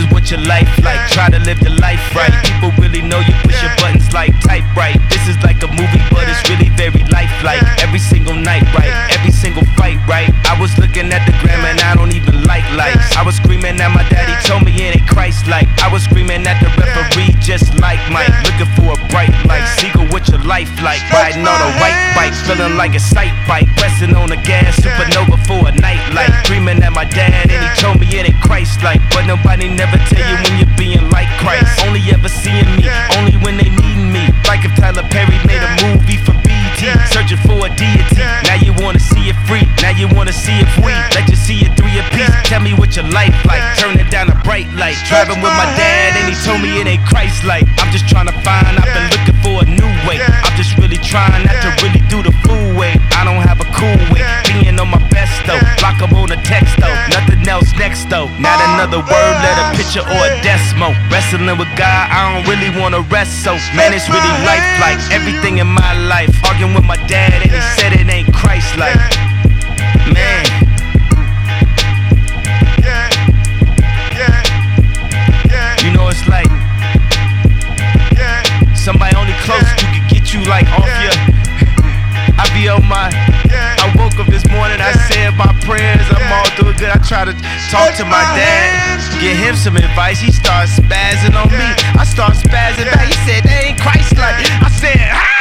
is what your life like. Try to live the life right. People really know you push your buttons like type right. This is like a movie, but it's really very lifelike. Every single night, right? Every single fight, right? I was looking at the gram and I don't even like lights. I was screaming at my daddy, told me it ain't Christ-like. I was screaming at the referee, just like Mike. Looking for a bright light. Seagull, what your life like? Riding on a white bike, feeling like a sight bike. Pressing on the gas, supernova for a night light. Screaming at my dad and he told me it ain't Christ-like. But nobody never tell you when you're being like Christ. Only ever seeing me, only when they needin' me. Like if Tyler Perry made a movie for BET, searching for a deity. Now you wanna see it free, now you wanna see it free. Let you see it through your piece. Tell me what your life like, turn it down a bright light. Driving with my dad and he told me it ain't Christ-like. I'm just trying to find, I've been looking for a new way. I'm just really trying not to really do the fool way. I don't have a cool way, being on my best though. Block up on a text though, nothing else next though. Not another word, let a picture or a decimal. Wrestling with God, I don't really wanna rest so. Man, it's really lifelike, everything in my life. Arguing with my dad and he said it ain't Christ-like. Man. You know it's like somebody only close you could get you like off your. I be on my. I woke up this morning, I said my prayers, I'm all doing good. I try to talk to my dad, give him some advice. He starts spazzing on me, I start spazzing back. He said they ain't Christ-like. I said, ah!